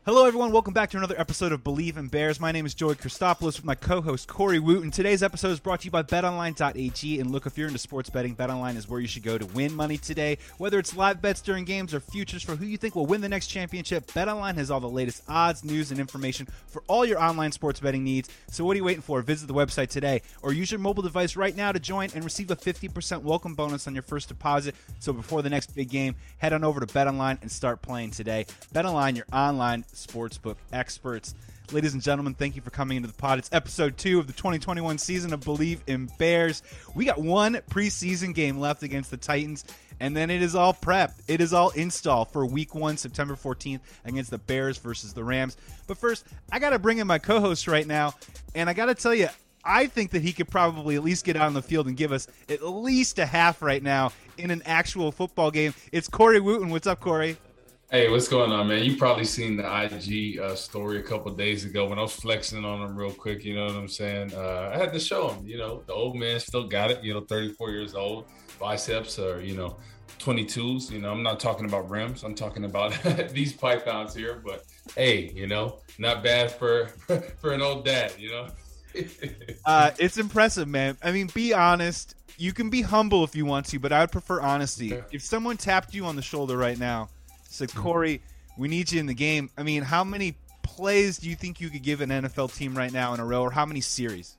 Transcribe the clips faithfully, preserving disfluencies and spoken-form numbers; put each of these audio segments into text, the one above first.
Hello, everyone. Welcome back to another episode of Believe in Bears. My name is Joey Christopoulos with my co-host Corey Wooten. Today's episode is brought to you by bet online dot a g. And look, if you're into sports betting, BetOnline is where you should go to win money today. Whether it's live bets during games or futures for who you think will win the next championship, BetOnline has all the latest odds, news, and information for all your online sports betting needs. So what are you waiting for? Visit the website today or use your mobile device right now to join and receive a fifty percent welcome bonus on your first deposit. So before the next big game, head on over to BetOnline and start playing today. BetOnline, your online sportsbook experts. Ladies and gentlemen, thank you for coming into the pod. It's episode two of the twenty twenty-one season of Believe in Bears. We got one preseason game left against the Titans, and then it is all prep. It is all install for week one, September fourteenth, against the Bears versus the Rams. But first, I got to bring in my co-host right now, and I got to tell you, I think that he could probably at least get out on the field and give us at least a half right now in an actual football game. It's Corey Wooten. What's up, Corey? Hey, what's going on, man? You probably seen the I G uh, story a couple of days ago when I was flexing on him real quick. You know what I'm saying? Uh, I had to show him, you know, the old man still got it, you know, thirty-four years old. Biceps are, you know, twenty-twos. You know, I'm not talking about rims. I'm talking about these pythons here. But, hey, you know, not bad for, for an old dad, you know? uh, it's impressive, man. I mean, be honest. You can be humble if you want to, but I would prefer honesty. If someone tapped you on the shoulder right now, said, Corey, we need you in the game. I mean, how many plays do you think you could give an N F L team right now in a row, or how many series?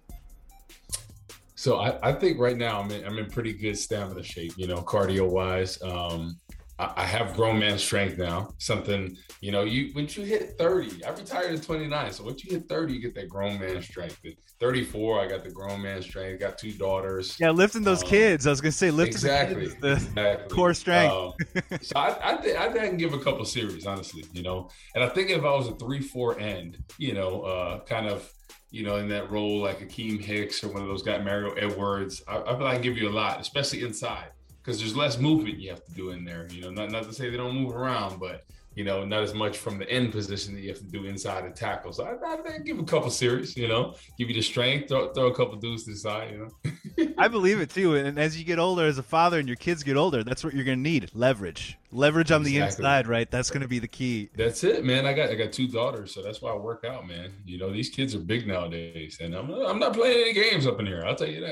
So I, I think right now I'm in, I'm in pretty good stamina shape, you know, cardio-wise. Um, I, I have grown man strength now. Something, you know, you once you hit thirty, I retired at twenty-nine. So once you hit thirty, you get that grown man strength. At thirty-four, I got the grown man strength. Got two daughters. Yeah, lifting those um, kids. I was gonna say lifting exactly, the, kids, the exactly. core strength. Um, so I, I think I think I can give a couple series, honestly, you know. And I think if I was a three four end, you know, uh, kind of, you know, in that role like Akeem Hicks or one of those guys, Mario Edwards, I, I feel like I can give you a lot, especially inside, because there's less movement you have to do in there. You know, not not to say they don't move around, but you know, not as much from the end position that you have to do inside and tackle. So I, I, I give a couple series, you know, give you the strength, throw, throw a couple dudes to the side, you know. I believe it too. And as you get older as a father and your kids get older, that's what you're going to need. Leverage. Leverage on exactly. the inside, right? That's going to be the key. That's it, man. I got I got two daughters, so that's why I work out, man. You know, these kids are big nowadays, and I'm, I'm not playing any games up in here. I'll tell you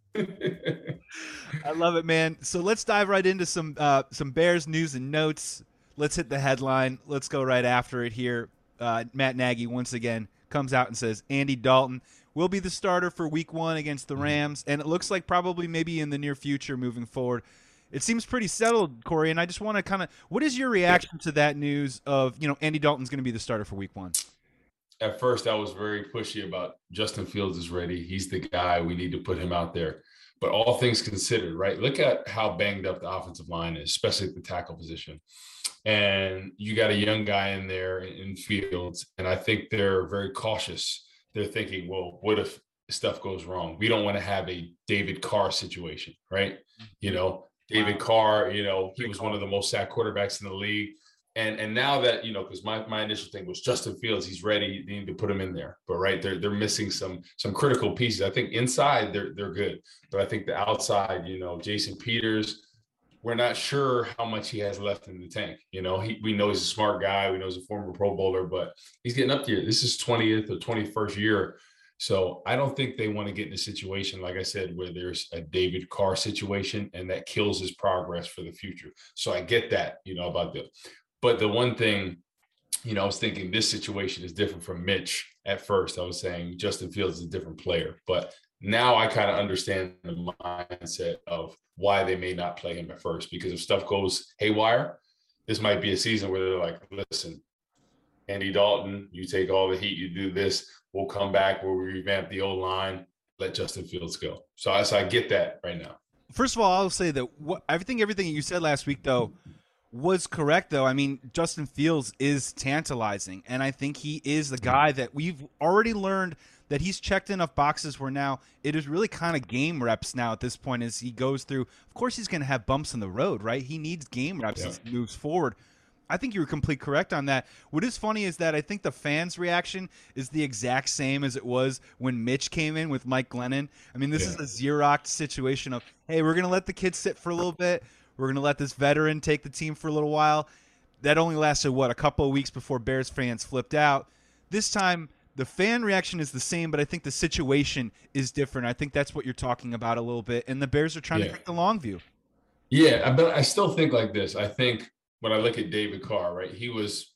that. I love it, man. So let's dive right into some uh, some Bears news and notes. Let's hit the headline. Let's go right after it here. Uh, Matt Nagy once again comes out and says Andy Dalton will be the starter for week one against the Rams, and it looks like probably maybe in the near future moving forward. It seems pretty settled, Corey, and I just want to kind of – what is your reaction to that news of, you know, Andy Dalton's going to be the starter for week one? At first, I was very pushy about Justin Fields is ready. He's the guy. We need to put him out there. But all things considered, right, look at how banged up the offensive line is, especially at the tackle position. And you got a young guy in there in Fields, and I think they're very cautious. They're thinking, well, what if stuff goes wrong? We don't want to have a David Carr situation, right? You know, David wow. Carr, you know, he was one of the most sacked quarterbacks in the league. And and now that, you know, because my, my initial thing was Justin Fields, he's ready. They need to put him in there. But, right, they're they're missing some some critical pieces. I think inside they're they're good. But I think the outside, you know, Jason Peters, we're not sure how much he has left in the tank. You know, he, we know he's a smart guy. We know he's a former Pro Bowler, but he's getting up there. This is twentieth or twenty-first year. So I don't think they want to get in a situation, like I said, where there's a David Carr situation and that kills his progress for the future. So I get that, you know, about the, but the one thing, you know, I was thinking this situation is different from Mitch at first. I was saying Justin Fields is a different player, but now I kind of understand the mindset of why they may not play him at first, because if stuff goes haywire, this might be a season where they're like, listen, Andy Dalton, you take all the heat, you do this, we'll come back, we'll revamp the O-line, let Justin Fields go. So I, so I get that right now. First of all, I'll say that what, I think everything you said last week, though, was correct, though. I mean, Justin Fields is tantalizing, and I think he is the guy that we've already learned that he's checked enough boxes where now it is really kind of game reps now at this point as he goes through. Of course, he's going to have bumps in the road, right? He needs game reps yeah. as he moves forward. I think you were complete correct on that. What is funny is that I think the fans' reaction is the exact same as it was when Mitch came in with Mike Glennon. I mean, this yeah. is a Xerox situation of, hey, we're going to let the kids sit for a little bit. We're going to let this veteran take the team for a little while. That only lasted, what, a couple of weeks before Bears fans flipped out. This time, the fan reaction is the same, but I think the situation is different. I think that's what you're talking about a little bit. And the Bears are trying Yeah. to take the long view. Yeah, but I still think like this. I think when I look at David Carr, right, he was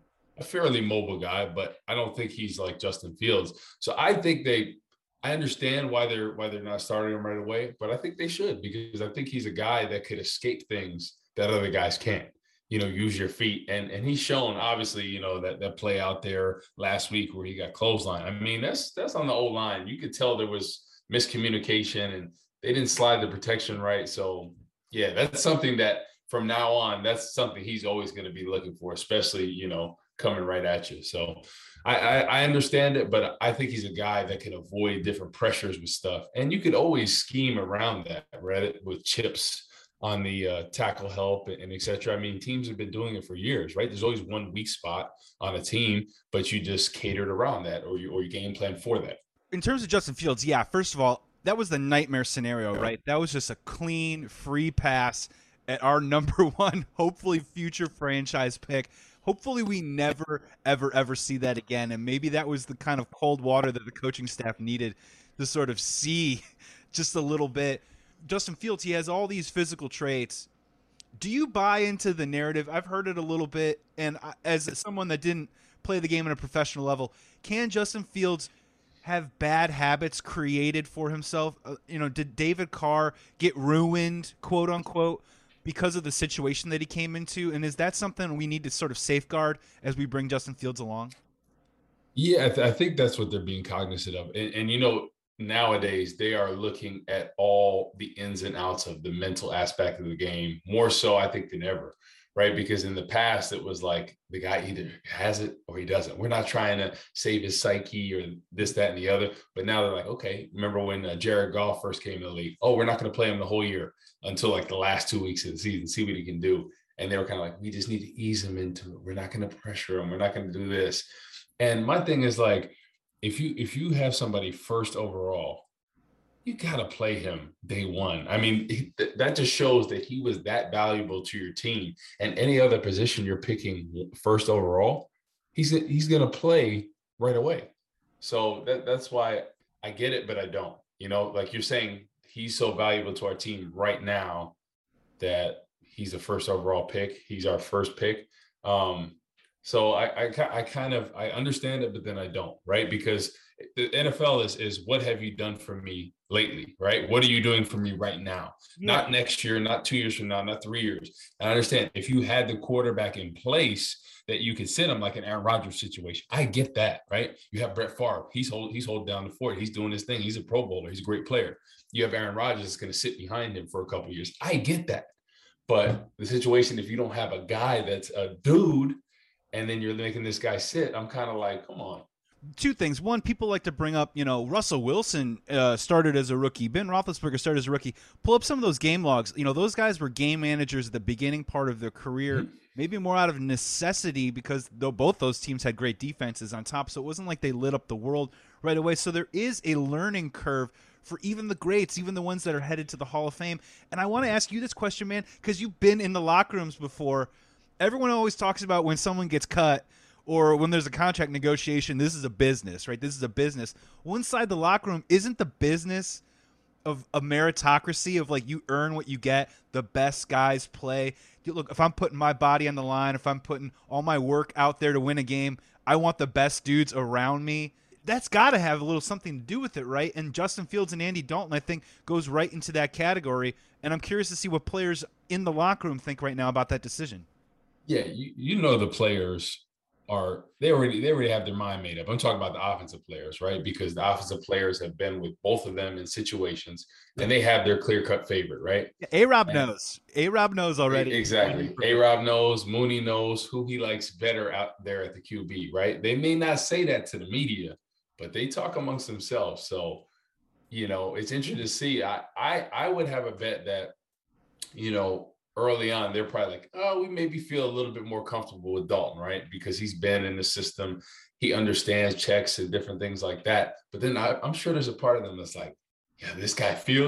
a fairly mobile guy, but I don't think he's like Justin Fields. So I think they, I understand why they're why they're not starting him right away, but I think they should, because I think he's a guy that could escape things that other guys can't. You know, use your feet, and and he's shown obviously, you know, that that play out there last week where he got clothesline. I mean, that's that's on the old line. You could tell there was miscommunication, and they didn't slide the protection right. So yeah, that's something that from now on, that's something he's always going to be looking for, especially, you know, coming right at you. So I, I, I understand it, but I think he's a guy that can avoid different pressures with stuff. And you could always scheme around that, right? With chips on the uh, tackle help and et cetera. I mean, teams have been doing it for years, right? There's always one weak spot on a team, but you just catered around that, or you, or you game plan for that. In terms of Justin Fields, yeah, first of all, that was the nightmare scenario, right? That was just a clean, free pass at our number one, hopefully future franchise pick. Hopefully we never, ever, ever see that again. And maybe that was the kind of cold water that the coaching staff needed to sort of see just a little bit. Justin Fields, he has all these physical traits. Do you buy into the narrative? I've heard it a little bit. And as someone that didn't play the game at a professional level, can Justin Fields have bad habits created for himself? Uh, you know, did David Carr get ruined, quote unquote, because of the situation that he came into? And is that something we need to sort of safeguard as we bring Justin Fields along? Yeah, I, th- I think that's what they're being cognizant of. And, and, you know, nowadays they are looking at all the ins and outs of the mental aspect of the game, more so, I think, than ever, right? Because in the past, it was like the guy either has it or he doesn't. We're not trying to save his psyche or this, that, and the other. But now they're like, okay, remember when uh, Jared Goff first came to the league? Oh, we're not going to play him the whole year until like the last two weeks of the season, see what he can do. And they were kind of like, we just need to ease him into it. We're not going to pressure him. We're not going to do this. And my thing is like, if you if you have somebody first overall, you got to play him day one. I mean, th- that just shows that he was that valuable to your team. And any other position you're picking first overall, he's he's going to play right away. So that, that's why I get it, but I don't. You know, like you're saying, he's so valuable to our team right now that he's a first overall pick. He's our first pick. Um, so I, I, I kind of, I understand it, but then I don't, right? Because the N F L is, is what have you done for me lately, right? What are you doing for me right now? Yeah. Not next year, not two years from now, not three years. And I understand if you had the quarterback in place that you could send him like an Aaron Rodgers situation. I get that, right? You have Brett Favre. He's hold, he's holding down the fort. He's doing his thing. He's a Pro Bowler. He's a great player. You have Aaron Rodgers that's going to sit behind him for a couple of years. I get that. But the situation, if you don't have a guy that's a dude, and then you're making this guy sit, I'm kind of like, come on. Two things. One, people like to bring up, you know, Russell Wilson uh, started as a rookie. Ben Roethlisberger started as a rookie. Pull up some of those game logs. You know, those guys were game managers at the beginning part of their career, mm-hmm. maybe more out of necessity because though both those teams had great defenses on top. So it wasn't like they lit up the world right away. So there is a learning curve for even the greats, even the ones that are headed to the Hall of Fame. And I want to ask you this question, man, because you've been in the locker rooms before. Everyone always talks about when someone gets cut or when there's a contract negotiation, this is a business, right? This is a business. Well, inside the locker room, isn't the business of a meritocracy of like you earn what you get, the best guys play? Look, if I'm putting my body on the line, if I'm putting all my work out there to win a game, I want the best dudes around me. That's got to have a little something to do with it, right? And Justin Fields and Andy Dalton, I think, goes right into that category. And I'm curious to see what players in the locker room think right now about that decision. Yeah, you, you know the players are they already they already have their mind made up. I'm talking about the offensive players, right? Because the offensive players have been with both of them in situations, and they have their clear cut favorite, right? A-Rob knows. A-Rob knows already. Exactly. A-Rob knows. Mooney knows who he likes better out there at the Q B, right? They may not say that to the media, but they talk amongst themselves. So, you know, it's interesting to see. I I I would have a bet that, you know, early on, they're probably like, oh, we maybe feel a little bit more comfortable with Dalton, right? Because he's been in the system. He understands checks and different things like that. But then I, I'm sure there's a part of them that's like, yeah, this guy Fields,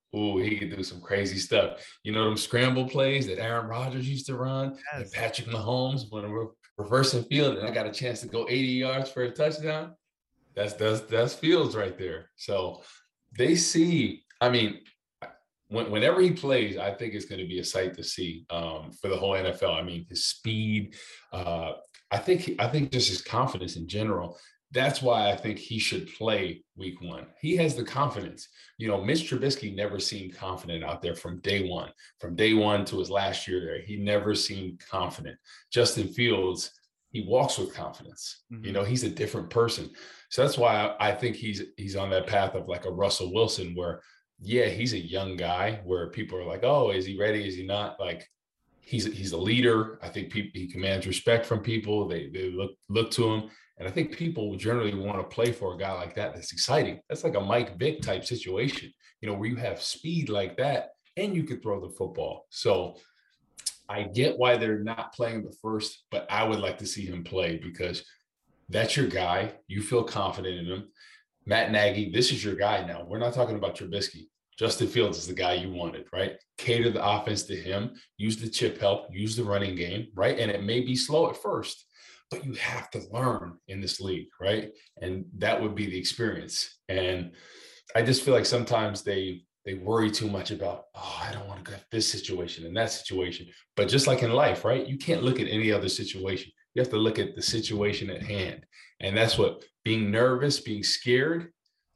Ooh, he could do some crazy stuff. You know, them scramble plays that Aaron Rodgers used to run and Yes. Patrick Mahomes when we're reversing field and I got a chance to go eighty yards for a touchdown. That's that's that's Fields right there. So they see, I mean, when, whenever he plays, I think it's going to be a sight to see um, for the whole N F L. I mean, his speed, uh, I think I think just his confidence in general. That's why I think he should play week one. He has the confidence. You know, Mitch Trubisky never seemed confident out there from day one. From day one to his last year there, he never seemed confident. Justin Fields, he walks with confidence. Mm-hmm. You know, he's a different person. So that's why I, I think he's he's on that path of like a Russell Wilson where, yeah, he's a young guy where people are like, oh, is he ready? Is he not? Like, he's he's a leader. I think people, he commands respect from people. They they look look to him. And I think people generally want to play for a guy like that. That's exciting. That's like a Mike Vick type situation, you know, where you have speed like that and you could throw the football. So I get why they're not playing the first, but I would like to see him play because that's your guy. You feel confident in him. Matt Nagy, this is your guy now. We're not talking about Trubisky. Justin Fields is the guy you wanted, right? Cater the offense to him. Use the chip help. Use the running game, right? And it may be slow at first, but you have to learn in this league, right? And that would be the experience. And I just feel like sometimes they they worry too much about, oh, I don't want to get this situation and that situation. But just like in life, right? You can't look at any other situation. You have to look at the situation at hand. And that's what being nervous, being scared,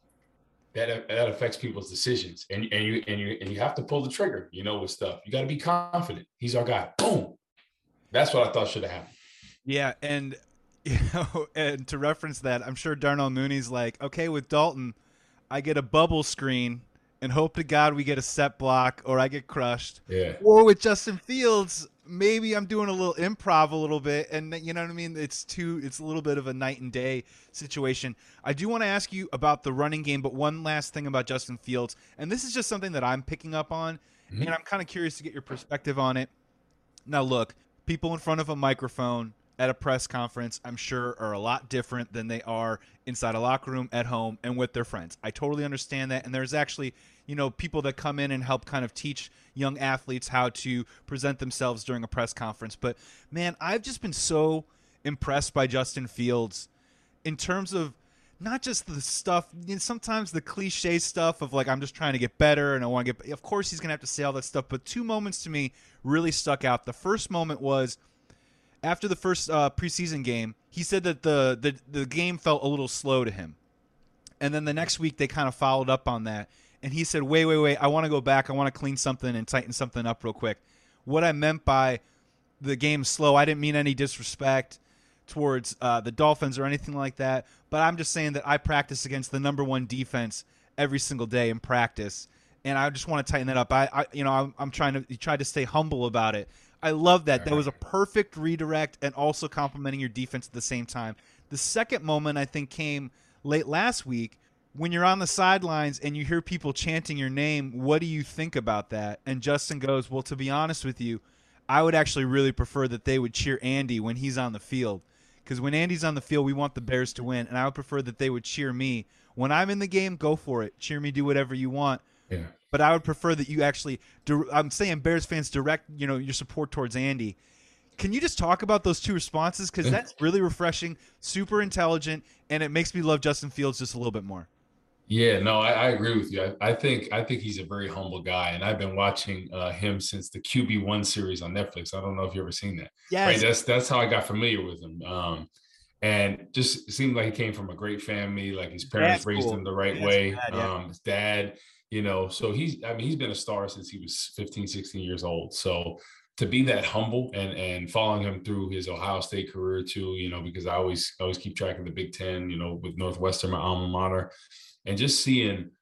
that, that affects people's decisions. And, and you and you and you have to pull the trigger, you know, with stuff. You got to be confident. He's our guy. Boom. That's what I thought should have happened. Yeah, and you know, and to reference that, I'm sure Darnell Mooney's like, okay, with Dalton, I get a bubble screen and hope to God we get a set block or I get crushed. Yeah. Or with Justin Fields, maybe I'm doing a little improv a little bit, and you know what I mean? It's too it's a little bit of a night and day situation. I do want to ask you about the running game, but one last thing about Justin Fields, and this is just something that I'm picking up on, mm-hmm. and I'm kind of curious to get your perspective on it. Now look, people in front of a microphone at a press conference, I'm sure, are a lot different than they are inside a locker room, at home, and with their friends. I totally understand that. And there's actually, you know, people that come in and help kind of teach young athletes how to present themselves during a press conference. But, man, I've just been so impressed by Justin Fields in terms of not just the stuff, you know, sometimes the cliche stuff of like, I'm just trying to get better and I want to get, of course he's going to have to say all that stuff. But two moments to me really stuck out. The first moment was, after the first uh, preseason game, he said that the, the the game felt a little slow to him. And then the next week, they kind of followed up on that. And he said, wait, wait, wait, I want to go back. I want to clean something and tighten something up real quick. What I meant by the game slow, I didn't mean any disrespect towards uh, the Dolphins or anything like that. But I'm just saying that I practice against the number one defense every single day in practice. And I just want to tighten that up. I, I you know, I'm, I'm trying to, he tried to stay humble about it. I love that. That was a perfect redirect and also complimenting your defense at the same time. The second moment, I think, came late last week when you're on the sidelines and you hear people chanting your name. What do you think about that? And Justin goes, well, to be honest with you, I would actually really prefer that they would cheer Andy when he's on the field. Because when Andy's on the field, we want the Bears to win. And I would prefer that they would cheer me. When I'm in the game, go for it. Cheer me, do whatever you want. Yeah. But I would prefer that you actually – I'm saying Bears fans direct, you know, your support towards Andy. Can you just talk about those two responses? Because that's really refreshing, super intelligent, and it makes me love Justin Fields just a little bit more. Yeah, no, I, I agree with you. I, I think I think he's a very humble guy, and I've been watching uh, him since the Q B one series on Netflix. I don't know if you've ever seen that. Yes. Right, that's that's how I got familiar with him. Um, and just it seemed like he came from a great family. Like his parents That's raised cool. him the right That's way. bad, yeah. Um, his dad, you know, so he's I mean he's been a star since he was fifteen, sixteen years old. So to be that humble and and following him through his Ohio State career too, you know, because I always I always keep track of the Big Ten, you know, with Northwestern, my alma mater, and just seeing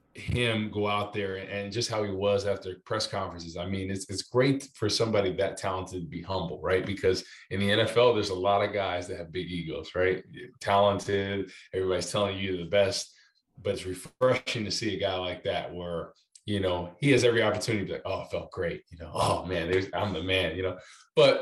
him go out there and just how he was after press conferences. I mean, it's it's great for somebody that talented to be humble, right? Because in the N F L, there's a lot of guys that have big egos, right? Talented, everybody's telling you you're the best, but it's refreshing to see a guy like that where, you know, he has every opportunity to be like, oh, it felt great. You know, oh man, there's, I'm the man, you know, but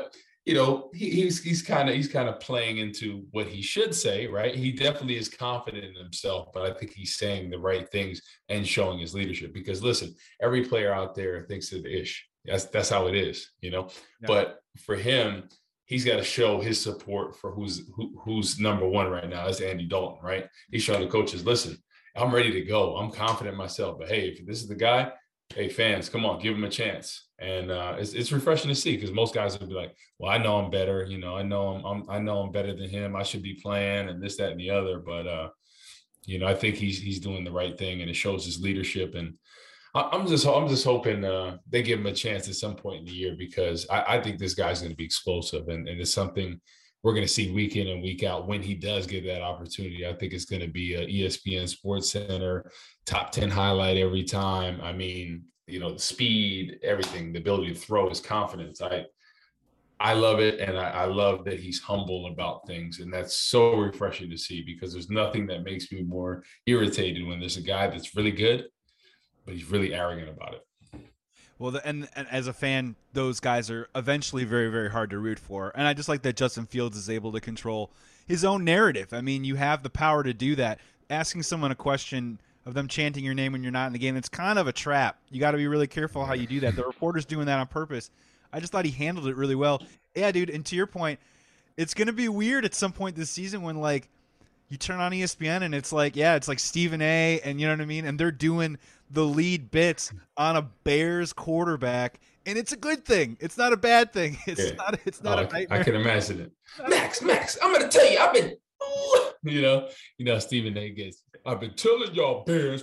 you know, he, he's he's kind of he's kind of playing into what he should say, right? He definitely is confident in himself, but I think he's saying the right things and showing his leadership. Because listen, every player out there thinks of ish. That's that's how it is, you know. Yeah. But for him, he's got to show his support for who's who, who's number one right now. That's Andy Dalton, right? He's showing the coaches, listen, I'm ready to go. I'm confident in myself. But hey, if this is the guy, hey, fans, come on, give him a chance. And uh, it's it's refreshing to see, because most guys would be like, well, I know I'm better. You know, I know I'm, I'm I know I'm better than him. I should be playing and this, that, and the other. But uh, you know, I think he's he's doing the right thing, and it shows his leadership. And I, I'm just I'm just hoping uh, they give him a chance at some point in the year, because I, I think this guy's going to be explosive, and, and it's something we're going to see week in and week out when he does get that opportunity. I think it's going to be a E S P N Sports Center top ten highlight every time. I mean, you know, the speed, everything, the ability to throw, his confidence. I I love it, and I, I love that he's humble about things, and that's so refreshing to see, because there's nothing that makes me more irritated when there's a guy that's really good, but he's really arrogant about it. Well, the, and, and as a fan, those guys are eventually very, very hard to root for. And I just like that Justin Fields is able to control his own narrative. I mean, you have the power to do that. Asking someone a question of them chanting your name when you're not in the game, it's kind of a trap. You got to be really careful how you do that. The reporter's doing that on purpose. I just thought he handled it really well. Yeah, dude, and to your point, it's going to be weird at some point this season when, like, you turn on E S P N and it's like, yeah, it's like Stephen A. and you know what I mean? And they're doing the lead bits on a Bears quarterback, and it's a good thing. It's not a bad thing. It's Yeah. not It's not Oh, a I, nightmare. I can imagine it. Max, Max, I'm going to tell you, I've been, you know, you know, Stephen A. gets, I've been telling y'all, Bears.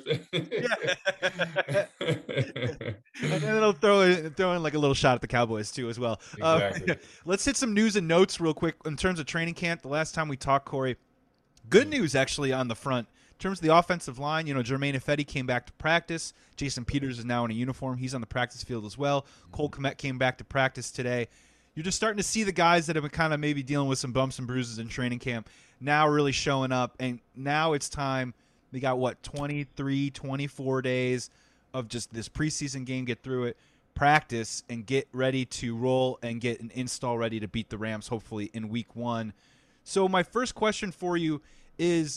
Yeah. And then it'll throw in, throw in like a little shot at the Cowboys too as well. Exactly. Uh, let's hit some news and notes real quick in terms of training camp. The last time we talked, Corey, good news actually on the front. In terms of the offensive line, you know, Jermaine Ifedi came back to practice. Jason Peters is now in a uniform. He's on the practice field as well. Cole Kmet came back to practice today. You're just starting to see the guys that have been kind of maybe dealing with some bumps and bruises in training camp now really showing up. And now it's time. We got, what, twenty-three, twenty-four days of just this preseason game, get through it, practice, and get ready to roll and get an install ready to beat the Rams, hopefully, in week one. So my first question for you is,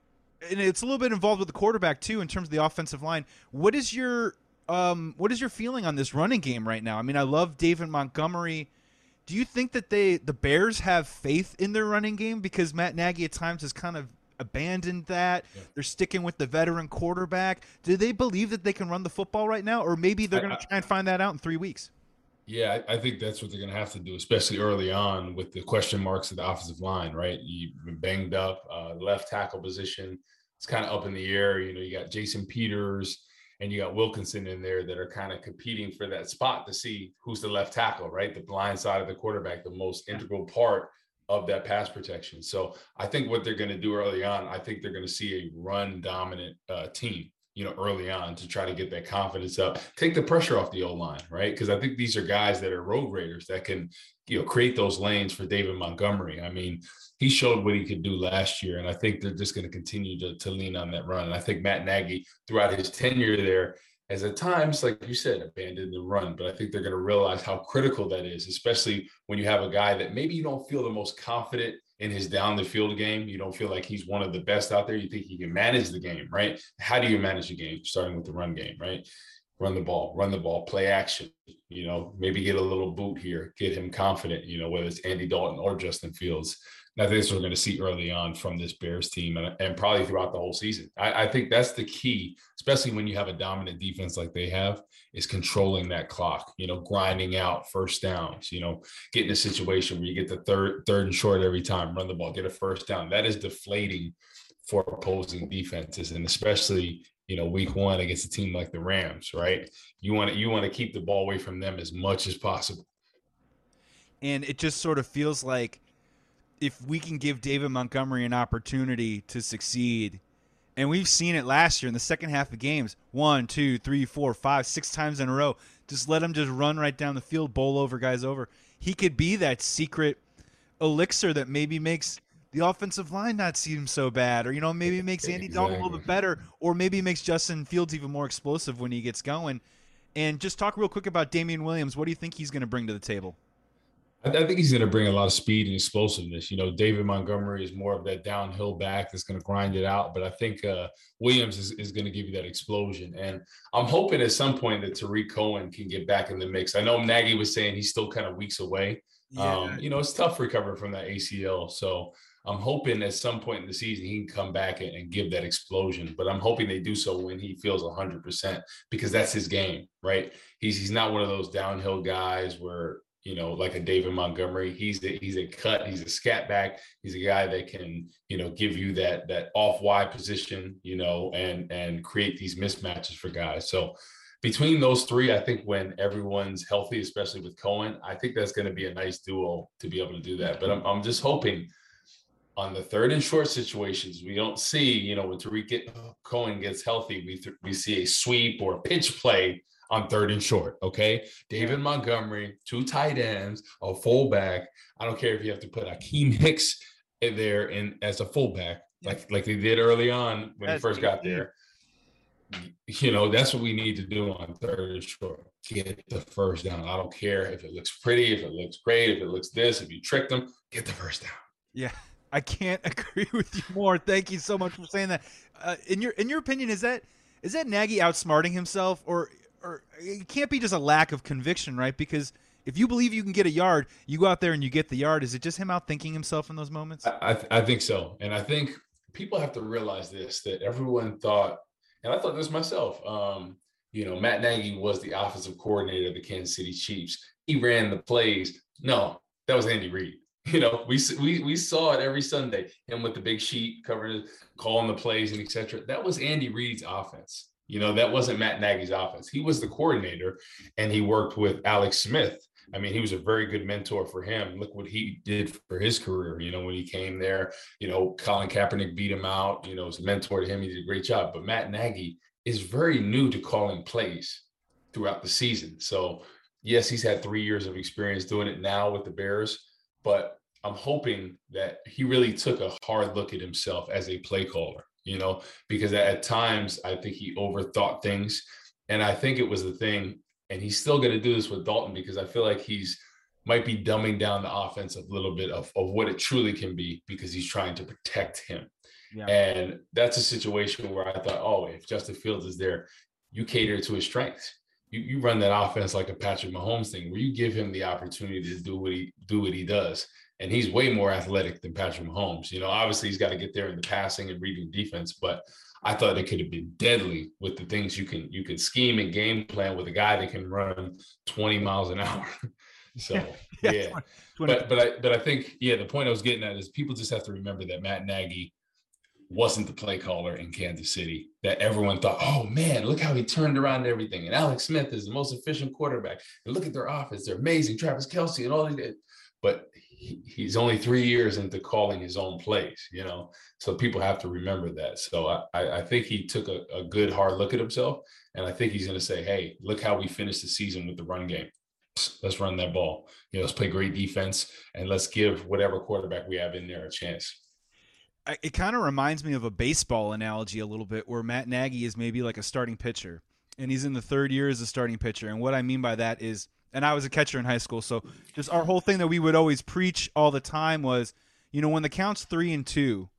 and it's a little bit involved with the quarterback too in terms of the offensive line. What is your um, what is your feeling on this running game right now? I mean, I love David Montgomery. Do you think that they the Bears have faith in their running game? Because Matt Nagy at times has kind of abandoned that. Yeah. They're sticking with the veteran quarterback. Do they believe that they can run the football right now? Or maybe they're going to try and find that out in three weeks? Yeah, I think that's what they're going to have to do, especially early on with the question marks at the offensive line, right? You've been banged up, uh, left tackle position. It's kind of up in the air. You know, you got Jason Peters and you got Wilkinson in there that are kind of competing for that spot to see who's the left tackle, right? The blind side of the quarterback, the most integral part of that pass protection. So I think what they're going to do early on, I think they're going to see a run dominant uh, team, you know, early on to try to get that confidence up, take the pressure off the O-line, right? Because I think these are guys that are road graders that can, you know, create those lanes for David Montgomery. I mean, he showed what he could do last year, and I think they're just going to continue to, to lean on that run. And I think Matt Nagy, throughout his tenure there, has at times, like you said, abandoned the run, but I think they're going to realize how critical that is, especially when you have a guy that maybe you don't feel the most confident in his down the field game. You don't feel like he's one of the best out there. You think he can manage the game, right? How do you manage the game? Starting with the run game, right? Run the ball, run the ball, play action, you know, maybe get a little boot here, get him confident, you know, whether it's Andy Dalton or Justin Fields. And I think that's what we're going to see early on from this Bears team and, and probably throughout the whole season. I, I think that's the key, especially when you have a dominant defense like they have, is controlling that clock, you know, grinding out first downs, you know, get in a situation where you get the third, third and short every time, run the ball, get a first down. That is deflating for opposing defenses, and especially, you know, week one against a team like the Rams, right? You want to, you want to keep the ball away from them as much as possible. And it just sort of feels like, if we can give David Montgomery an opportunity to succeed, and we've seen it last year in the second half of games, one, two, three, four, five, six times in a row, just let him just run right down the field, bowl over guys over. He could be that secret elixir that maybe makes the offensive line not seem so bad, or, you know, maybe makes Andy Dalton a little bit better, or maybe makes Justin Fields even more explosive when he gets going. And just talk real quick about Damian Williams. What do you think he's going to bring to the table? I, I think he's going to bring a lot of speed and explosiveness. You know, David Montgomery is more of that downhill back that's going to grind it out. But I think uh, Williams is, is going to give you that explosion. And I'm hoping at some point that Tarik Cohen can get back in the mix. I know Nagy was saying he's still kind of weeks away. Yeah. Um, you know, it's tough recovering from that A C L. So I'm hoping at some point in the season he can come back and, and give that explosion. But I'm hoping they do so when he feels one hundred percent, because that's his game, right? He's he's not one of those downhill guys where, you know, like a David Montgomery. He's a, he's a cut. He's a scat back. He's a guy that can, you know, give you that that off wide position, you know, and and create these mismatches for guys. So between those three, I think when everyone's healthy, especially with Cohen, I think that's going to be a nice duo to be able to do that. But I'm I'm just hoping on the third and short situations, we don't see, you know, when Tarik get, Cohen gets healthy, we th- we see a sweep or a pitch play on third and short, okay? David Montgomery, two tight ends, a fullback. I don't care if you have to put Akeem Hicks in there in as a fullback, like like they did early on when that's he first got there. You know, that's what we need to do on third and short. Get the first down. I don't care if it looks pretty, if it looks great, if it looks this, if you trick them, get the first down. Yeah. I can't agree with you more. Thank you so much for saying that. Uh, in your in your opinion, is that is that Nagy outsmarting himself, or or it can't be just a lack of conviction, right? Because if you believe you can get a yard, you go out there and you get the yard. Is it just him outthinking himself in those moments? I I, I think so, and I think people have to realize this, that everyone thought, and I thought this myself. Um, you know, Matt Nagy was the offensive coordinator of the Kansas City Chiefs. He ran the plays. No, that was Andy Reid. You know, we we we saw it every Sunday, him with the big sheet covering, calling the plays and et cetera. That was Andy Reid's offense. You know, that wasn't Matt Nagy's offense. He was the coordinator, and he worked with Alex Smith. I mean, he was a very good mentor for him. Look what he did for his career. You know, when he came there, you know, Colin Kaepernick beat him out. You know, as a mentor to him, he did a great job. But Matt Nagy is very new to calling plays throughout the season. So, yes, he's had three years of experience doing it now with the Bears, but I'm hoping that he really took a hard look at himself as a play caller, you know, because at times I think he overthought things. And I think it was the thing, and he's still going to do this with Dalton, because I feel like he's might be dumbing down the offense a little bit of, of what it truly can be, because he's trying to protect him. Yeah. And that's a situation where I thought, oh, if Justin Fields is there, you cater to his strengths. You, you run that offense like a Patrick Mahomes thing, where you give him the opportunity to do what he do what he does. And he's way more athletic than Patrick Mahomes. You know, obviously he's got to get there in the passing and reading defense, but I thought it could have been deadly with the things you can you can scheme and game plan with a guy that can run twenty miles an hour. So yeah, yeah. but but I but I think yeah, the point I was getting at is people just have to remember that Matt Nagy wasn't the play caller in Kansas City. That everyone thought, oh man, look how he turned around everything. And Alex Smith is the most efficient quarterback. And look at their offense; they're amazing. Travis Kelce and all these. But he, he's only three years into calling his own plays, you know, so people have to remember that. So I, I think he took a, a good hard look at himself, and I think he's going to say, hey, look how we finished the season with the run game. Let's run that ball. You know, let's play great defense, and let's give whatever quarterback we have in there a chance. It kind of reminds me of a baseball analogy a little bit, where Matt Nagy is maybe like a starting pitcher, and he's in the third year as a starting pitcher. And what I mean by that is, and I was a catcher in high school, so just our whole thing that we would always preach all the time was, you know, when the count's three and two,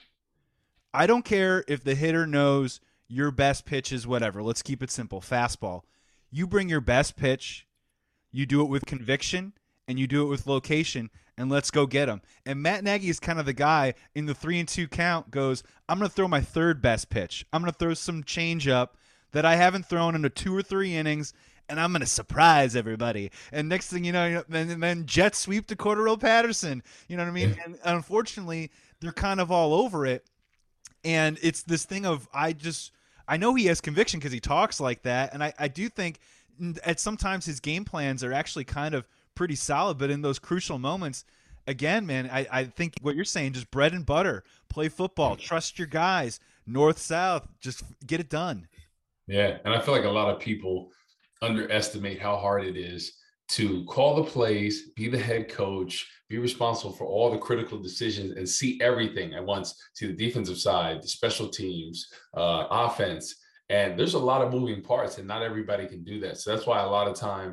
I don't care if the hitter knows your best pitch is whatever. Let's keep it simple, fastball. You bring your best pitch, you do it with conviction, and you do it with location, and let's go get him. And Matt Nagy is kind of the guy in the three and two count goes, I'm going to throw my third best pitch. I'm going to throw some changeup that I haven't thrown in a two or three innings, and I'm going to surprise everybody. And next thing you know, you know then, then Jets sweep to Cordero Patterson. You know what I mean? Yeah. And unfortunately, they're kind of all over it. And it's this thing of, I just, I know he has conviction because he talks like that. And I, I do think at sometimes his game plans are actually kind of pretty solid. But in those crucial moments, again, man, I, I think what you're saying, just bread and butter, play football, trust your guys, north, south, just get it done. Yeah. And I feel like a lot of people underestimate how hard it is to call the plays, be the head coach, be responsible for all the critical decisions, and see everything at once. See the defensive side, the special teams, uh, offense. And there's a lot of moving parts, and not everybody can do that. So that's why a lot of times,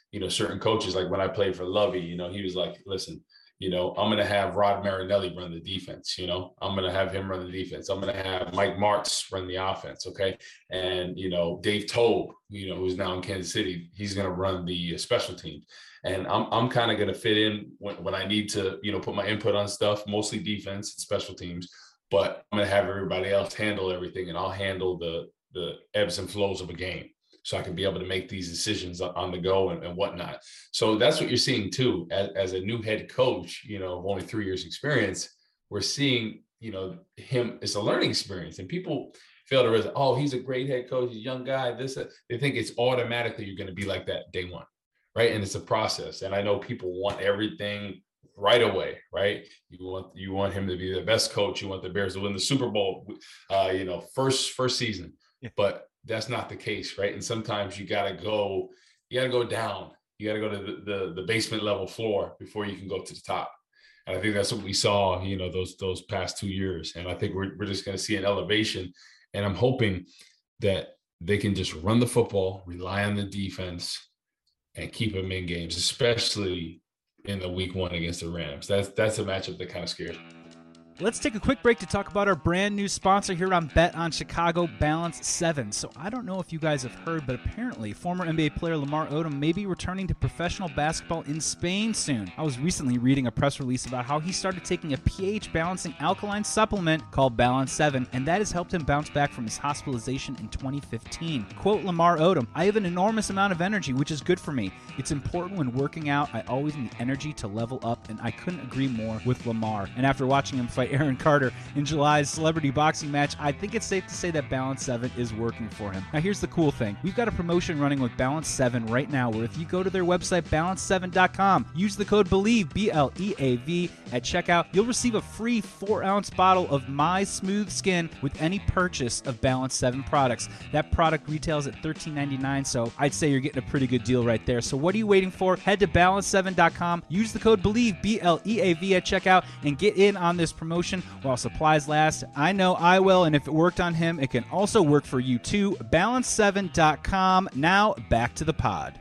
you know, certain coaches, like when I played for Lovey, you know, he was like, listen, you know, I'm going to have Rod Marinelli run the defense. You know, I'm going to have him run the defense. I'm going to have Mike Martz run the offense. Okay. And, you know, Dave Tobe, you know, who's now in Kansas City, he's going to run the special teams. And I'm, I'm kind of going to fit in when, when I need to, you know, put my input on stuff, mostly defense and special teams, but I'm going to have everybody else handle everything. And I'll handle the, the ebbs and flows of a game, so I can be able to make these decisions on the go and, and whatnot. So that's what you're seeing too, as, as a new head coach, you know, of only three years experience, we're seeing, you know, him, it's a learning experience, and people fail to realize, oh, he's a great head coach, he's a young guy, this, uh, they think it's automatically you're going to be like that day one, right? And it's a process. And I know people want everything right away, right? You want, you want him to be the best coach. You want the Bears to win the Super Bowl, uh, you know, first, first season, yeah. But that's not the case, right? And sometimes you got to go, you got to go down. You got to go to the, the, the basement level floor before you can go to the top. And I think that's what we saw, you know, those, those past two years. And I think we're, we're just going to see an elevation. And I'm hoping that they can just run the football, rely on the defense, and keep them in games, especially in the week one against the Rams. That's, that's a matchup that kind of scares me. Let's take a quick break to talk about our brand new sponsor here on Bet on Chicago, Balance seven. So I don't know if you guys have heard, but apparently former N B A player Lamar Odom may be returning to professional basketball in Spain soon. I was recently reading a press release about how he started taking a pH balancing alkaline supplement called Balance seven, and that has helped him bounce back from his hospitalization in twenty fifteen. Quote Lamar Odom, "I have an enormous amount of energy, which is good for me. It's important when working out. I always need energy to level up," and I couldn't agree more with Lamar. And after watching him fight Aaron Carter in July's celebrity boxing match, I think it's safe to say that Balance seven is working for him. Now here's the cool thing. We've got a promotion running with Balance seven right now, where if you go to their website, balance seven dot com, use the code BELIEVE, B L E A V, at checkout, you'll receive a free four ounce bottle of My Smooth Skin with any purchase of Balance seven products. That product retails at thirteen ninety-nine, so I'd say you're getting a pretty good deal right there. So what are you waiting for? Head to balance seven dot com, use the code BELIEVE, B L E A V, at checkout, and get in on this promotion while supplies last. I know I will, and if it worked on him, it can also work for you too. balance seven dot com. Now back to the pod.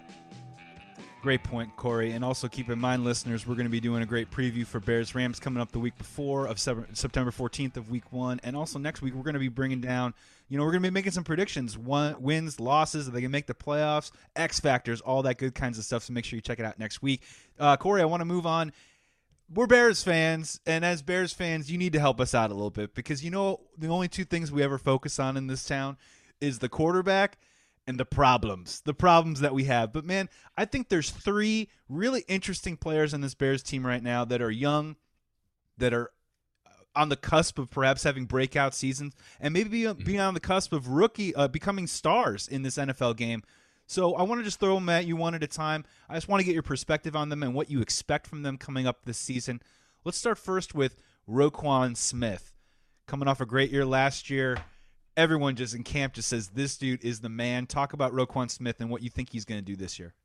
Great point, Corey. And also keep in mind, listeners, we're going to be doing a great preview for Bears Rams coming up the week before of September fourteenth of week one. And also next week, we're going to be bringing down, you know, we're going to be making some predictions, one, wins, losses, if they can make the playoffs, X factors, all that good kinds of stuff. So make sure you check it out next week. Uh, Corey, I want to move on. We're Bears fans, and as Bears fans, you need to help us out a little bit, because, you know, the only two things we ever focus on in this town is the quarterback and the problems, the problems that we have. But, man, I think there's three really interesting players on this Bears team right now that are young, that are on the cusp of perhaps having breakout seasons, and maybe being on the cusp of rookie uh, becoming stars in this N F L game. So I want to just throw them at you one at a time. I just want to get your perspective on them and what you expect from them coming up this season. Let's start first with Roquan Smith. Coming off a great year last year, everyone just in camp just says this dude is the man. Talk about Roquan Smith and what you think he's going to do this year.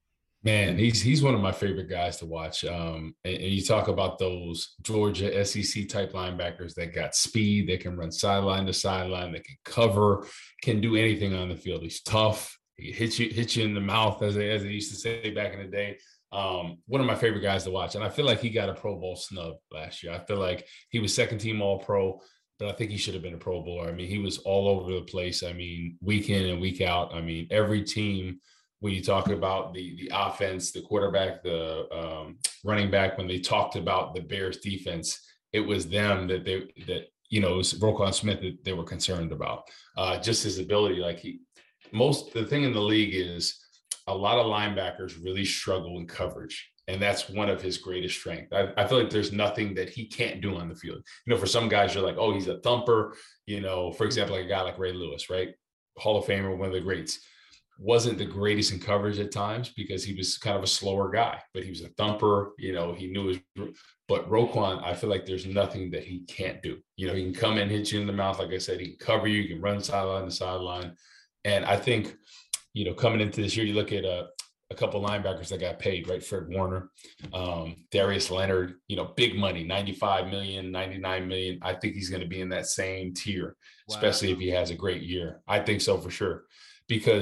Man, he's he's one of my favorite guys to watch. Um, and, and you talk about those Georgia S E C type linebackers that got speed, they can run sideline to sideline, they can cover, can do anything on the field. He's tough. He hits you, hit you in the mouth, as they, as they used to say back in the day. Um, one of my favorite guys to watch. And I feel like he got a Pro Bowl snub last year. I feel like he was second team all pro, but I think he should have been a Pro Bowler. I mean, he was all over the place. I mean, week in and week out. I mean, every team, when you talk about the, the offense, the quarterback, the um, running back, when they talked about the Bears defense, it was them that they, that, you know, it was Roquan Smith that they were concerned about. Uh, just his ability, like he, Most the thing in the league is a lot of linebackers really struggle in coverage, and that's one of his greatest strengths. I, I feel like there's nothing that he can't do on the field. You know, for some guys, you're like, oh, he's a thumper. You know, for example, like a guy like Ray Lewis, right? Hall of Famer, one of the greats. Wasn't the greatest in coverage at times because he was kind of a slower guy, but he was a thumper. You know, he knew his. But Roquan, I feel like there's nothing that he can't do. You know, he can come in, hit you in the mouth. Like I said, he can cover you. He can run sideline to sideline. And I think, you know, coming into this year, you look at a, a couple linebackers that got paid, right? Fred Warner, um, Darius Leonard, you know, big money, ninety-five million, ninety-nine million. I think he's going to be in that same tier, wow. Especially if he has a great year. I think so for sure. Because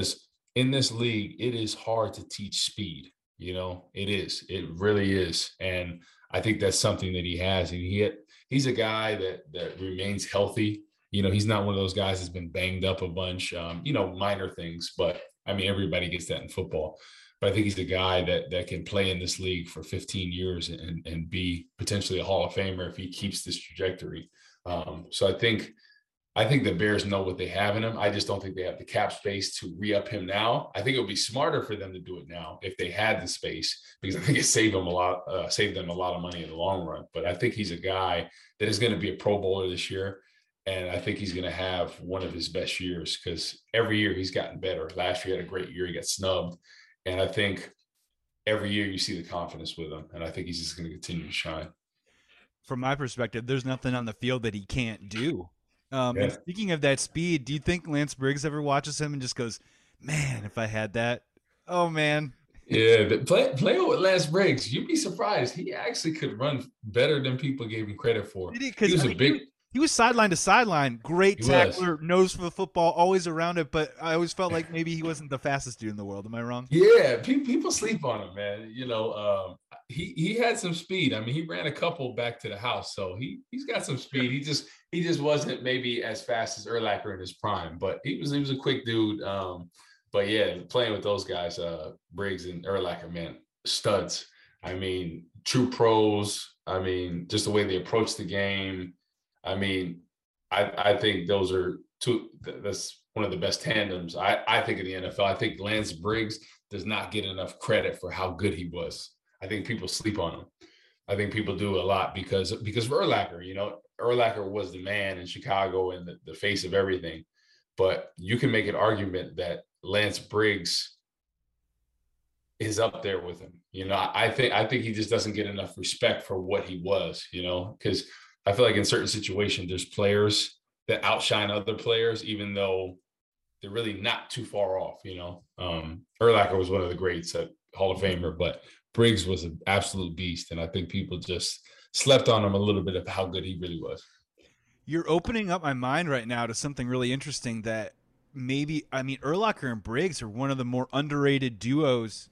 in this league, it is hard to teach speed. You know, it is. It really is. And I think that's something that he has. And he had, he's a guy that that remains healthy. You know, he's not one of those guys that's been banged up a bunch. Um, you know, minor things, but I mean, everybody gets that in football. But I think he's a guy that that can play in this league for fifteen years and and be potentially a Hall of Famer if he keeps this trajectory. Um, so I think I think the Bears know what they have in him. I just don't think they have the cap space to re-up him now. I think it would be smarter for them to do it now if they had the space, because I think it saved them a lot, uh, saved them a lot of money in the long run. But I think he's a guy that is going to be a Pro Bowler this year, and I think he's going to have one of his best years because every year he's gotten better. Last year he had a great year; he got snubbed, and I think every year you see the confidence with him, and I think he's just going to continue to shine. From my perspective, there's nothing on the field that he can't do. Um, Yeah. and speaking of that speed, do you think Lance Briggs ever watches him and just goes, "Man, if I had that, oh man." Yeah, the play, playing with Lance Briggs, you'd be surprised. He actually could run better than people gave him credit for. Did he? He Because was I a mean, big. he, he was sideline to sideline, great He was. tackler, nose for the football, always around it. But I always felt like maybe he wasn't the fastest dude in the world. Am I wrong? Yeah, pe- people sleep on him, man. You know, um, he he had some speed. I mean, he ran a couple back to the house, so he he's got some speed. He just he just wasn't maybe as fast as Urlacher in his prime, but he was he was a quick dude. Um, but yeah, playing with those guys, uh, Briggs and Urlacher, man, studs. I mean, true pros. I mean, just the way they approach the game. I mean, I I think those are two. That's one of the best tandems I I think in the N F L. I think Lance Briggs does not get enough credit for how good he was. I think people sleep on him. I think people do a lot because because of Urlacher. You know, Urlacher was the man in Chicago and the, the face of everything. But you can make an argument that Lance Briggs is up there with him. You know, I think I think he just doesn't get enough respect for what he was. You know, because I feel like in certain situations there's players that outshine other players, even though they're really not too far off. You know, um, Urlacher was one of the greats, at Hall of Famer, but Briggs was an absolute beast, and I think people just slept on him a little bit of how good he really was. You're opening up my mind right now to something really interesting that maybe, I mean, Urlacher and Briggs are one of the more underrated duos,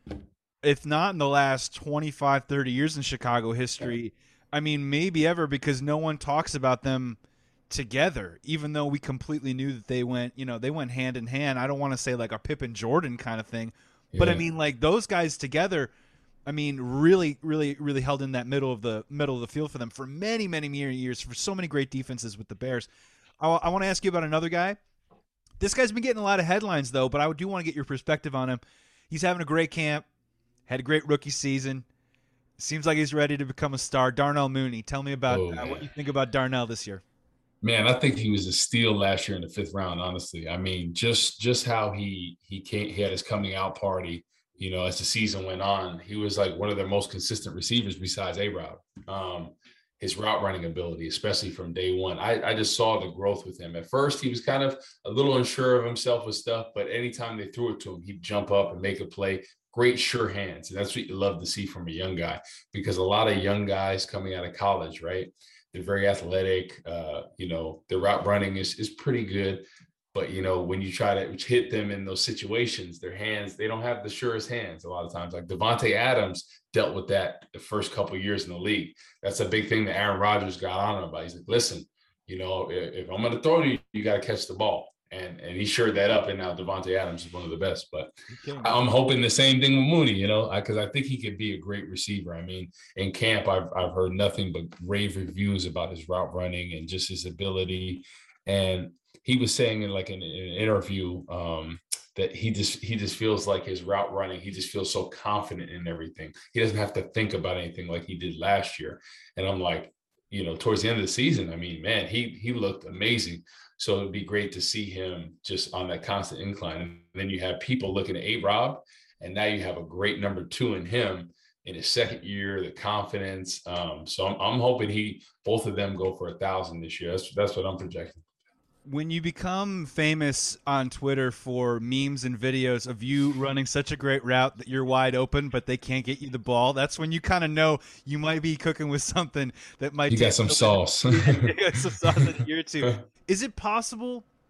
if not in the last twenty-five, thirty years in Chicago history. I mean, maybe ever, because no one talks about them together, even though we completely knew that they went, you know, they went hand in hand. I don't want to say like a Pip and Jordan kind of thing, but I Yeah. mean, like those guys together, I mean, really, really, really held in that middle of the middle of the field for them for many, many years, for so many great defenses with the Bears. I, I want to ask you about another guy. This guy's been getting a lot of headlines though, but I do want to get your perspective on him. He's having a great camp, had a great rookie season. Seems like he's ready to become a star. Darnell Mooney. Tell me about Oh uh, what man. you think about Darnell this year. Man, I think he was a steal last year in the fifth round. Honestly, I mean, just just how he he came, he had his coming out party. You know, as the season went on, he was like one of their most consistent receivers besides A-Rod. Um, his route running ability, especially from day one, I, I just saw the growth with him. At first, he was kind of a little unsure of himself with stuff, but anytime they threw it to him, he'd jump up and make a play. Great sure hands, and that's what you love to see from a young guy, because a lot of young guys coming out of college, right? They're very athletic. Uh, you know, their route running is is pretty good. But, you know, when you try to hit them in those situations, their hands, they don't have the surest hands a lot of times. Like Devontae Adams dealt with that the first couple of years in the league. That's a big thing that Aaron Rodgers got on him about. He's like, listen, you know, if, if I'm going to throw to you, you got to catch the ball. And and he shored that up, and now Devontae Adams is one of the best. But Okay. I'm hoping the same thing with Mooney, you know, because I, I think he could be a great receiver. I mean, in camp, I've I've heard nothing but rave reviews about his route running and just his ability. And he was saying in like in, in an interview um, that he just he just feels like his route running, he just feels so confident in everything. He doesn't have to think about anything like he did last year. And I'm like, you know, towards the end of the season, I mean, man, he he looked amazing. So it'd be great to see him just on that constant incline. And then you have people looking at A-Rob, and now you have a great number two in him in his second year, the confidence. Um, so I'm, I'm hoping he, both of them go for a thousand this year. That's that's what I'm projecting. When you become famous on Twitter for memes and videos of you running such a great route that you're wide open, but they can't get you the ball, that's when you kind of know you might be cooking with something that might You take got some a little sauce. bit- you got some sauce in a year or two. Is it possible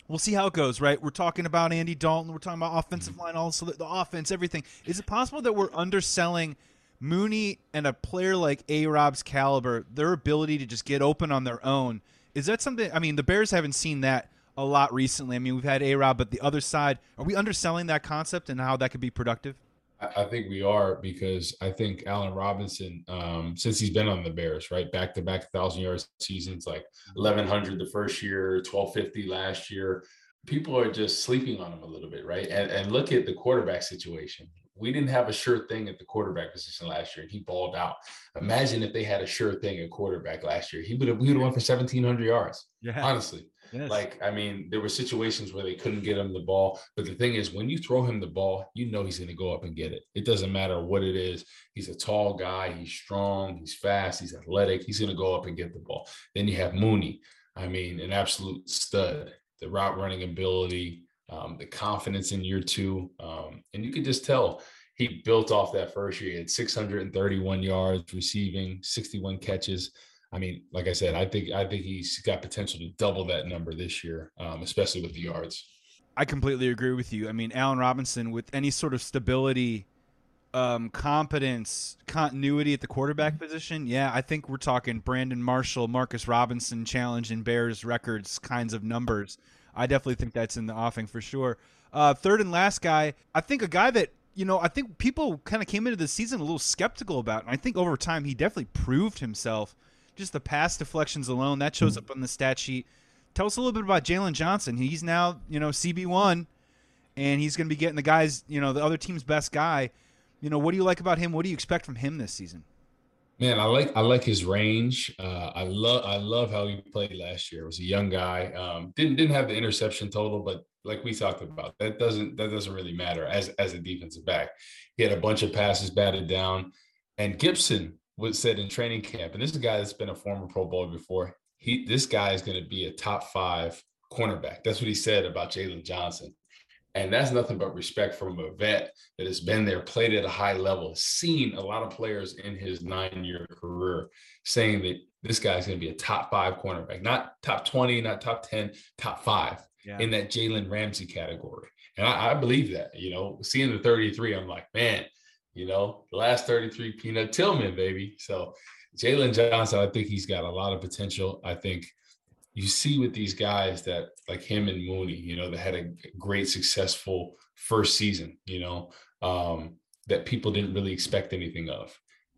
We'll see how it goes, right? We're talking about Andy Dalton. We're talking about offensive line, also the, the offense, everything. Is it possible that we're underselling Mooney and a player like A-Rob's caliber, their ability to just get open on their own? Is that something? I mean, the Bears haven't seen that a lot recently. I mean, we've had A-Rob, but the other side, are we underselling that concept and how that could be productive? I think we are, because I think Allen Robinson, um, since he's been on the Bears, right, back to back thousand yards seasons, like eleven hundred the first year, twelve fifty last year. People are just sleeping on him a little bit, right? And and look at the quarterback situation. We didn't have a sure thing at the quarterback position last year, and he balled out. Imagine if they had a sure thing at quarterback last year. He would have we would have won for seventeen hundred yards. Yeah. Honestly. Yes. Like, I mean, there were situations where they couldn't get him the ball. But the thing is, when you throw him the ball, you know he's going to go up and get it. It doesn't matter what it is. He's a tall guy. He's strong. He's fast. He's athletic. He's going to go up and get the ball. Then you have Mooney. I mean, an absolute stud. The route running ability, um, the confidence in year two. Um, and you could just tell he built off that first year. He had six hundred thirty-one yards receiving, sixty-one catches. I mean, like I said, I think I think he's got potential to double that number this year, um, especially with the yards. I completely agree with you. I mean, Allen Robinson, with any sort of stability, um, competence, continuity at the quarterback position, yeah, I think we're talking Brandon Marshall, Marcus Robinson challenge in Bears records kinds of numbers. I definitely think that's in the offing for sure. Uh, third and last guy, I think a guy that, you know, I think people kind of came into the season a little skeptical about, and I think over time he definitely proved himself. Just the pass deflections alone, that shows up on the stat sheet. Tell us a little bit about Jalen Johnson. He's now, you know, C B one, and he's going to be getting the guys, you know, the other team's best guy. You know, what do you like about him? What do you expect from him this season? Man, I like I like his range. Uh, I love I love how he played last year. He was a young guy. Um, didn't didn't have the interception total, but like we talked about, that doesn't that doesn't really matter as as a defensive back. He had a bunch of passes batted down, and Gibson was said in training camp, and this is a guy that's been a former Pro Bowler before. He this guy is going to be a top five cornerback. That's what he said about Jalen Johnson. And that's nothing but respect from a vet that has been there, played at a high level, seen a lot of players in his nine-year career saying that this guy's going to be a top five cornerback, not top twenty, not top ten, top five yeah. in that Jalen Ramsey category. And I, I believe that, you know, seeing the thirty-three, I'm like, man, you know, the last thirty-three Peanut Tillman, baby. So Jalen Johnson, I think he's got a lot of potential. I think you see with these guys that like him and Mooney, you know, that had a great, successful first season, you know, um, that people didn't really expect anything of.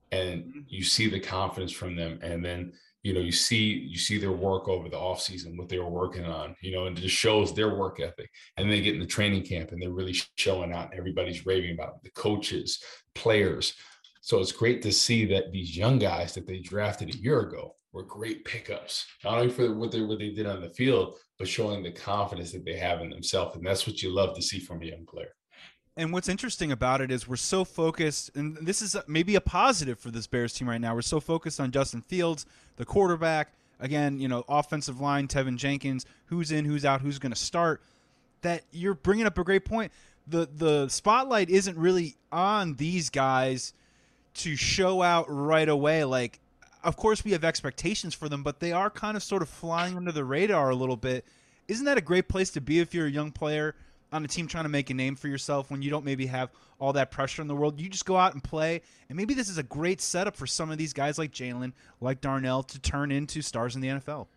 And you see the confidence from them. And then, you know, you see, you see their work over the offseason, what they were working on, you know, and it just shows their work ethic. And they get in the training camp and they're really showing out. And everybody's raving about it, the coaches, players. So it's great to see that these young guys that they drafted a year ago were great pickups, not only for what they, what they did on the field, but showing the confidence that they have in themselves. And that's what you love to see from a young player. And what's interesting about it is we're so focused, and this is maybe a positive for this Bears team right now. We're so focused on Justin Fields, the quarterback, again, you know, offensive line, Tevin Jenkins, who's in, who's out, who's going to start, that you're bringing up a great point. The, the spotlight isn't really on these guys to show out right away. Like, of course we have expectations for them, but they are kind of sort of flying under the radar a little bit. Isn't that a great place to be if you're a young player on a team trying to make a name for yourself when you don't maybe have all that pressure in the world? You just go out and play, and maybe this is a great setup for some of these guys like Jalen, like Darnell, to turn into stars in the N F L.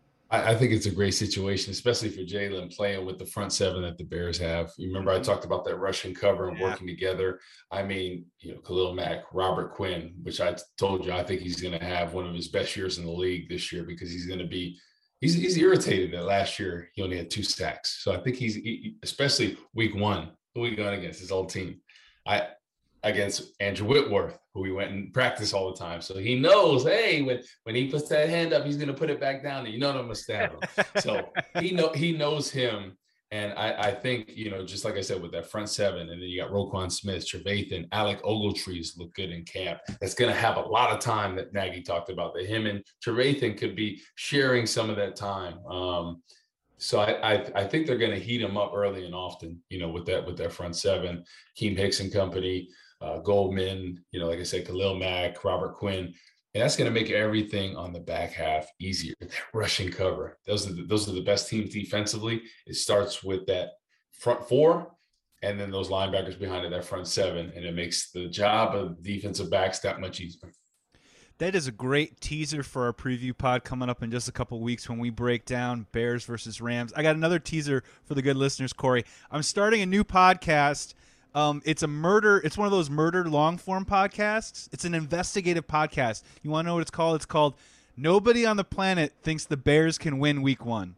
I think it's a great situation, especially for Jalen playing with the front seven that the Bears have. You remember I talked about that Russian cover and yeah. working together. I mean, you know, Khalil Mack, Robert Quinn, which I told you, I think he's going to have one of his best years in the league this year because he's going to be he's, he's irritated that last year he only had two sacks. So I think he's he, especially week one, who we going against his old team. I against Andrew Whitworth, who we went and practice all the time. So he knows, hey, when, when he puts that hand up, he's going to put it back down and you know I'm going to stab him. So he know he knows him. And I, I think, you know, just like I said, with that front seven, and then you got Roquan Smith, Trevathan, Alec Ogletree's look good in camp. That's going to have a lot of time that Nagy talked about, that him and Trevathan could be sharing some of that time. Um, So I, I I think they're going to heat him up early and often, you know, with that with that front seven, Keem Hicks and company, uh, Goldman, you know, like I said, Khalil Mack, Robert Quinn. And that's going to make everything on the back half easier. That rushing cover. Those are the, those are the best teams defensively. It starts with that front four, and then those linebackers behind it, that front seven, and it makes the job of defensive backs that much easier. That is a great teaser for our preview pod coming up in just a couple weeks when we break down Bears versus Rams. I got another teaser for the good listeners, Corey. I'm starting a new podcast. Um, it's a murder. It's one of those murder long form podcasts. It's an investigative podcast. You want to know what it's called? It's called Nobody on the Planet Thinks the Bears Can Win Week One.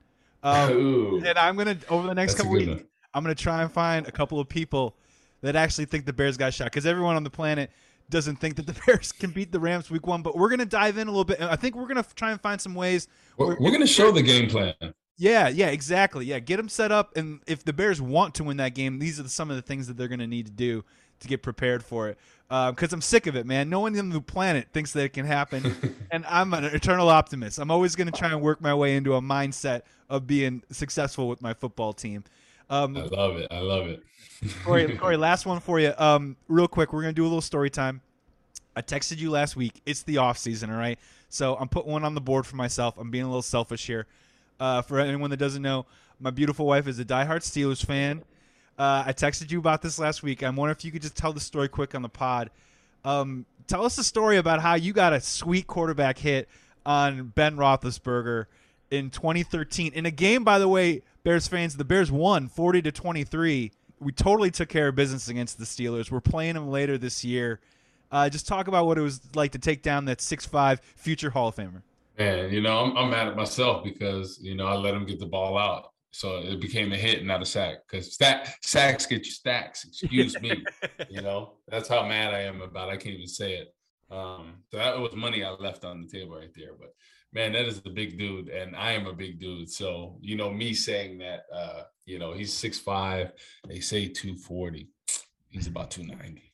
Um, and I'm gonna over the next That's couple weeks, one. I'm gonna try and find a couple of people that actually think the Bears got shot, because everyone on the planet doesn't think that the Bears can beat the Rams Week One. But we're gonna dive in a little bit. I think we're gonna try and find some ways. We're, we're gonna show the game plan. Yeah, yeah, exactly. Yeah, get them set up, and if the Bears want to win that game, these are some of the things that they're going to need to do to get prepared for it. Because uh, I'm sick of it, man. No one on the planet thinks that it can happen, and I'm an eternal optimist. I'm always going to try and work my way into a mindset of being successful with my football team. Um, I love it. I love it. Corey, Corey, last one for you. Um, real quick, we're going to do a little story time. I texted you last week. It's the off season, all right? So I'm putting one on the board for myself. I'm being a little selfish here. Uh, for anyone that doesn't know, my beautiful wife is a diehard Steelers fan. Uh, I texted you about this last week. I'm wondering if you could just tell the story quick on the pod. Um, tell us the story about how you got a sweet quarterback hit on Ben Roethlisberger in twenty thirteen. In a game, by the way, Bears fans, the Bears won forty to twenty-three. We totally took care of business against the Steelers. We're playing them later this year. Uh, just talk about what it was like to take down that six five future Hall of Famer. Man, you know, I'm, I'm mad at myself because, you know, I let him get the ball out. So it became a hit, not a sack. Because stack, sacks get you stacks. Excuse me. You know, that's how mad I am about it. I can't even say it. Um, so that was money I left on the table right there. But, man, that is the big dude. And I am a big dude. So, you know, me saying that, uh, you know, he's six five. They say two forty. He's about two ninety.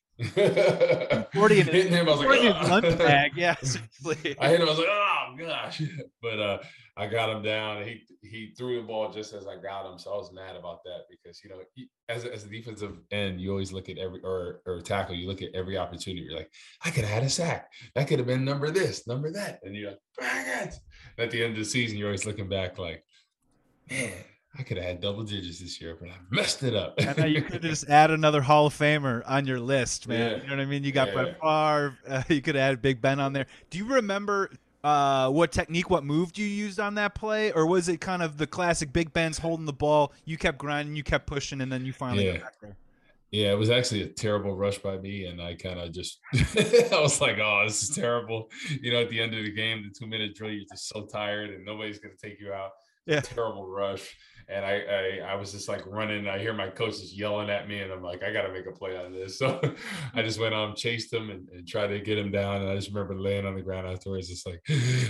forty in hitting him, I was like, oh. lunch bag. Yeah, seriously. I hit him, I was like, oh gosh. But uh, I got him down. He he threw the ball just as I got him, so I was mad about that because, you know, he, as a, as a defensive end, you always look at every or or tackle. You look at every opportunity. You're like, I could have had a sack. That could have been number this, number that, and you're like, bang it. And at the end of the season, you're always looking back like, man, I could have had double digits this year, but I messed it up. I know you could just add another Hall of Famer on your list, man. Yeah. You know what I mean? You got Yeah. Brett Favre. Uh, you could add Big Ben on there. Do you remember uh, what technique, what move you used on that play? Or was it kind of the classic Big Ben's holding the ball, you kept grinding, you kept pushing, and then you finally Yeah. got back there? Yeah, it was actually a terrible rush by me, and I kind of just I was like, "Oh, this is terrible." You know, at the end of the game, the two-minute drill, you're just so tired, and nobody's going to take you out. Yeah. Terrible rush, and I, I I was just like running. I hear my coaches yelling at me, and I'm like, "I got to make a play on this." So I just went on, chased him, and, and tried to get him down. And I just remember laying on the ground afterwards, just like,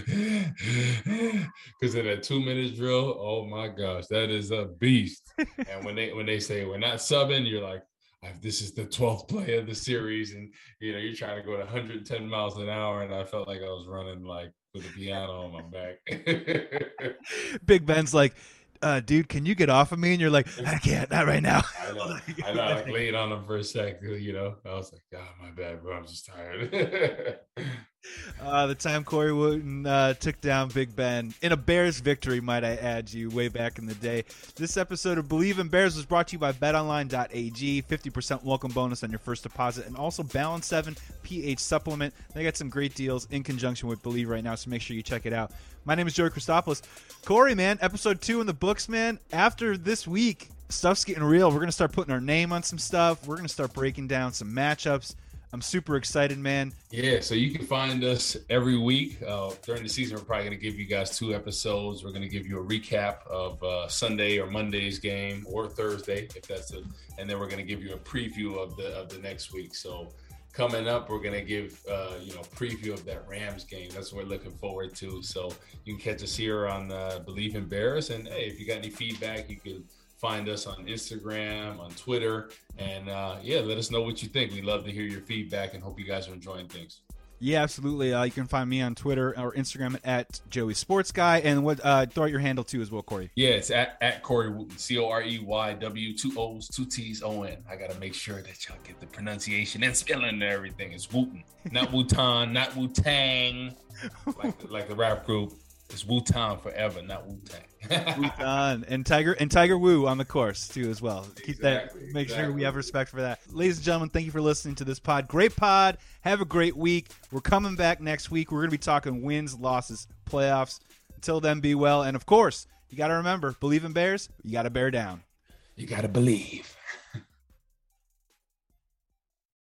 because in a two-minute drill, oh my gosh, that is a beast. And when they when they say we're not subbing, you're like, this is the twelfth play of the series, and you know you're trying to go at one hundred ten miles an hour, and I felt like I was running like with a piano on my back. Big Ben's like, uh, dude, can you get off of me? And you're like, I can't, not right now. I know, I know. I like laid on him for a sec, you know. I was like, God, my bad, bro. I'm just tired. Uh, the time Corey Wooten uh, took down Big Ben in a Bears victory, might I add you, way back in the day. This episode of Believe in Bears was brought to you by bet online dot a g. fifty percent welcome bonus on your first deposit, and also Balance seven pH supplement. They got some great deals in conjunction with Believe right now, so make sure you check it out. My name is Joey Christopoulos. Corey, man, episode two in the books, man. After this week, stuff's getting real. We're going to start putting our name on some stuff. We're going to start breaking down some matchups. I'm super excited, man. Yeah, so you can find us every week. Uh, during the season, we're probably going to give you guys two episodes. We're going to give you a recap of uh, Sunday or Monday's game, or Thursday, if that's it. And then we're going to give you a preview of the of the next week. So coming up, we're going to give uh, you know preview of that Rams game. That's what we're looking forward to. So you can catch us here on uh, Believe in Bears. And hey, if you got any feedback, you can find us on Instagram, on Twitter, and uh, yeah, let us know what you think. We love to hear your feedback and hope you guys are enjoying things. Yeah, absolutely. Uh, you can find me on Twitter or Instagram at Joey Sports Guy, and what uh, throw out your handle too as well, Corey. Yeah, it's at, at Corey Wooten, C O R E Y W, two O's, two T's, O N. I got to make sure that y'all get the pronunciation and spelling and everything. It's Wooten, not Wu-Tang, not Wu-Tang, like, like the rap group. It's Wu-Tang forever, not Wu-Tang. Wu-Tang. And Tiger and Tiger Wu on the course too as well. Keep Exactly, that. Make exactly. sure we have respect for that. Ladies and gentlemen, thank you for listening to this pod. Great pod. Have a great week. We're coming back next week. We're going to be talking wins, losses, playoffs. Until then, be well. And of course, you got to remember, believe in Bears. You got to bear down. You got to believe.